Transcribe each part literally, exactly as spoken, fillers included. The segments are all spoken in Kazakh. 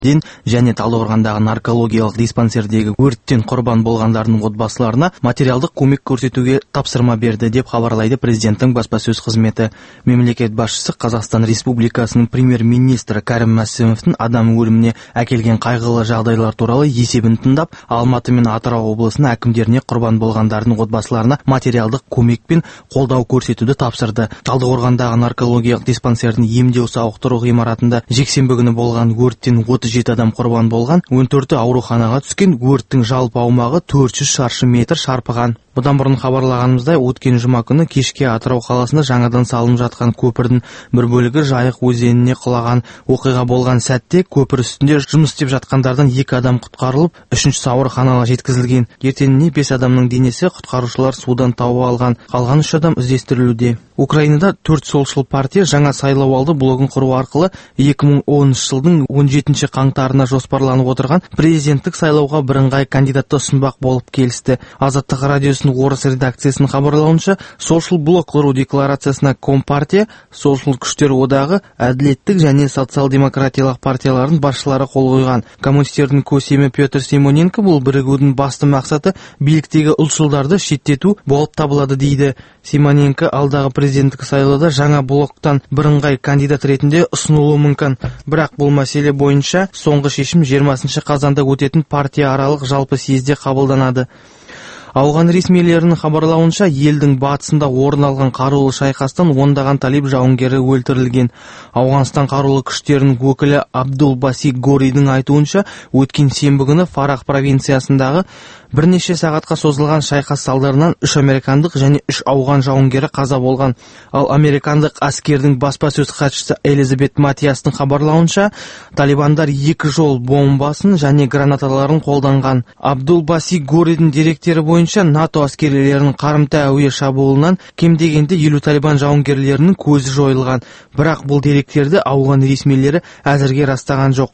және Талдықорғандағы наркологиялық диспансердегі өрттен құрбан болғандардың отбасыларына материалдық көмек көрсетуге тапсырма берді деп хабарлайды президенттің баспасөз қызметі. Мемлекет басшысы Қазақстан Республикасының премьер-министрі Кәрім Мәсімовтің адам өліміне әкелген қайғылы жағдайлар туралы есебін тыңдап, Алматы мен Атырау облысының әкімдеріне құрбан болғандардың отбасыларына материалдық көмек пен қолдау көрсетуді тапсырды. Талдықорғандағы наркологиялық диспансердің емдеу сауықтыру ғимаратында жексенбі күні болған өрттен отыз жеті адам құрбан болған, он төрті ауруханаға түскен. Өрттің жалпы аумағы төрт жүз шаршы метр шарпыған. Бұдан бұрын хабарлағанымыздай, өткен жұма күні кешке Атырау қаласында жаңадан салынып жатқан көпірдің бір бөлігі Жайық өзеніне құлаған. Оқиға болған сәтте көпір үстінде жұмыс істеп жатқандардан екі адам құтқарылып, үшіншісі ауруханаға жеткізілген. Ертеңіне бес адамның денесі құтқарушылар судан тауып алған. Қалған үш адам іздестірілуде. Украинада төрт солшыл партия жаңа сайлауалды блогын құру арқылы екі мың оныншы жылдың он жетінші қаңтарына жоспарланып отырған президенттік сайлауға бірыңғай кандидатты ұсынбақ болып келісті. Азаттық радиосының орыс редакциясының хабарлауынша, солшыл блок құру декларациясына Компартия, солшыл күштер одағы, әділеттік және социал-демократиялық партиялардың басшылары қол қойған. Коммунистердің көсемі Петр Симоненко бұл бірігудің басты мақсаты биліктегі ұлтшылдарды шеттету болып табылады дейді. Симоненко алдағы президенттік сайлауда жаңа блоктан бірыңғай кандидат ретінде ұсынылуы мүмкін. Бірақ бұл мәселе бойынша соңғы шешім жиырмасыншы қазанда өтетін партия аралық жалпы съезде қабылданады. Ауған ресмилерінің хабарлауынша, елдің батысында орын алған қарулы шайқастан ондаған талиб жауынгері өлтірілген. Ауғанстан қарулы күштерінің өкілі Абдул Баси Горидің айтуынша, өткен сенбі күні Фарах провинциясындағы бірнеше сағатқа созылған шайқас салдарынан үш американдық және үш ауған жауынгері қаза болған. Ал американдық әскердің баспасөз хатшысы Элизабет Матиастың хабарлауынша, талибандар екі жол бомбасын және гранаталарын қолданған. Абдул Баси Горидің деректері бойынша, НАТО әскерлерінің қарымта әуе шабуылынан кем дегенде елу талибан жауынгерлерінің көзі жойылған. Бірақ бұл деректерді ауған ресмилері әзірге растаған жоқ.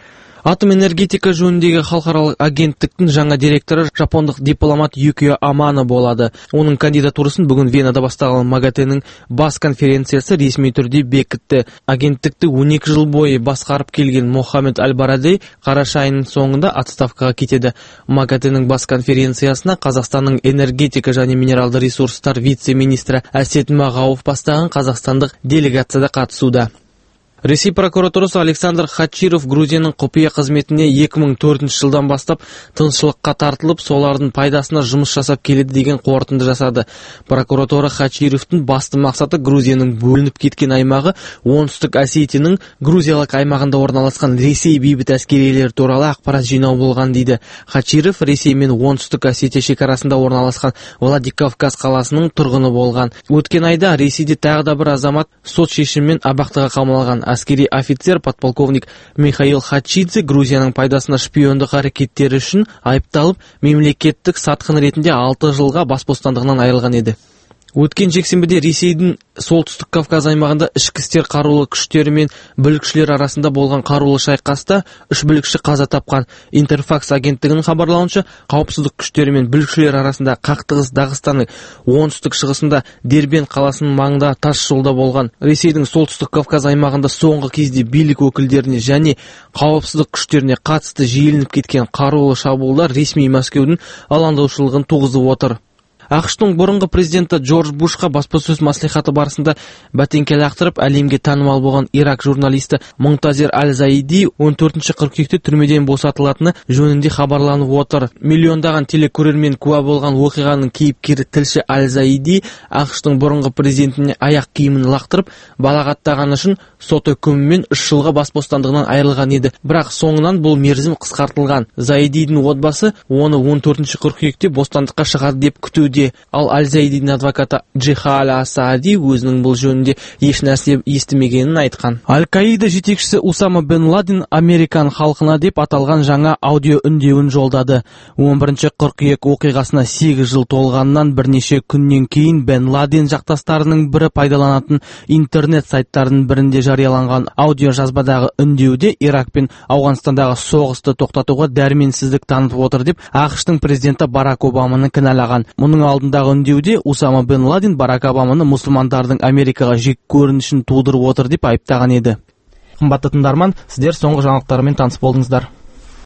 Атом энергетика жөніндегі халықаралық агенттіктің жаңа директоры жапондық дипломат Юкио Амано болады. Оның кандидатурасын бүгін Венада басталған МАГАТЭ-нің бас конференциясы ресми түрде бекітті. Агенттікті он екі жыл бойы басқарып келген Мохаммед Аль-Барадей қараша айының соңында отставкаға кетеді. МАГАТЭ-нің бас конференциясына Қазақстанның энергетика және минералды ресурстар вице-министрі Әсет Мағауов бастаған қазақстандық делегацияда қатысуда. Ресей прокуратурасы Александр Хачиров Грузияның құпия қызметіне екі мың төртінші жылдан бастап тыңшылыққа тартылып, солардың пайдасына жұмыс жасап келеді деген қорытынды жасады. Прокуратура Хачировтың басты мақсаты Грузияның бөлініп кеткен аймағы оңтүстік Осетияның Грузиялық аймағында орналасқан Ресей бейбіт әскерилері туралы ақпарат жинау болған дейді. Хачиров Ресей мен оңтүстік Осетия шекарасында орналасқан Владикавказ қаласының тұрғыны болған. Өткен айда Ресейде тағы да бір азамат сот шешімімен абақтыға қамалған. Әскери офицер подполковник Михаил Хачидзе Грузияның пайдасына шпиондық әрекеттері үшін айыпталып, мемлекеттік сатқын ретінде алты жылға бас бостандығынан айырылған еді. Өткен жексенбіде Ресейдің солтүстік Кавказ аймағында ішкі істер қарулы күштері мен бүлікшілер арасында болған қарулы шайқаста үш бүлікші қаза тапқан. Интерфакс агенттігінің хабарлауынша, қауіпсіздік күштері мен бүлікшілер арасында қақтығыс Дағыстанның оңтүстік шығысында Дербент қаласының маңында тас жолда болған. Ресейдің солтүстік Кавказ аймағында соңғы кезде билік өкілдеріне және қауіпсіздік күштеріне қатысты жиілініп кеткен қарулы шабуылдар ресми Мәскеудің алаңдаушылығын туғызып отыр. ақш-тың бұрынғы президенті Джордж Бушқа баспасөз маслихаты барысында бәтеңке лақтырып, әлемге танымал болған Ирак журналисті Мунтазир Аль-Заиди он төртінші қыркүйекте түрмеден босатылатыны жөнінде хабарланып отыр. Миллиондаған телекөрермен куә болған оқиғаның кейіпкері тілші Аль-Заиди ақш-тың бұрынғы президентіне аяқ киімін лақтырып, балағаттағаны үшін сот үкімімен үш жылға бас бостандығынан айырылған еді. Бірақ соңынан бұл мерзім қысқартылған. Заидидің отбасы оны он төртінші қыркүйекте бостандыққа шығады деп күтуде. Ал Аль-Заидидің адвокаты Джихал Асади өзінің бұл жөнінде еш нәрсе естімегенін айтқан. Аль-Каида жетекшісі Усама бен Ладен Американ халқына деп аталған жаңа аудио үндеуін жолдады. он бірінші қыркүйек оқиғасына сегіз жыл толғаннан бірнеше күннен кейін Бен Ладен жақтастарының бірі пайдаланатын интернет сайттарының бірінде жарияланған аудио жазбадағы үндеуде Ирак пен Ауғанстандағы соғысты тоқтатуға дәрменсіздік танытып отыр деп ақш-тың президенті Барак Обаманы кінәлаған. Мұның алдындағы үндеуде Усама бен Ладен Барак Обаманы мұсылмандардың Америкаға жек көрінішін тудырып отыр деп айыптаған еді. Қымбатты тыңдарман, сіздер соңғы жаңалықтармен таныс болдыңыздар.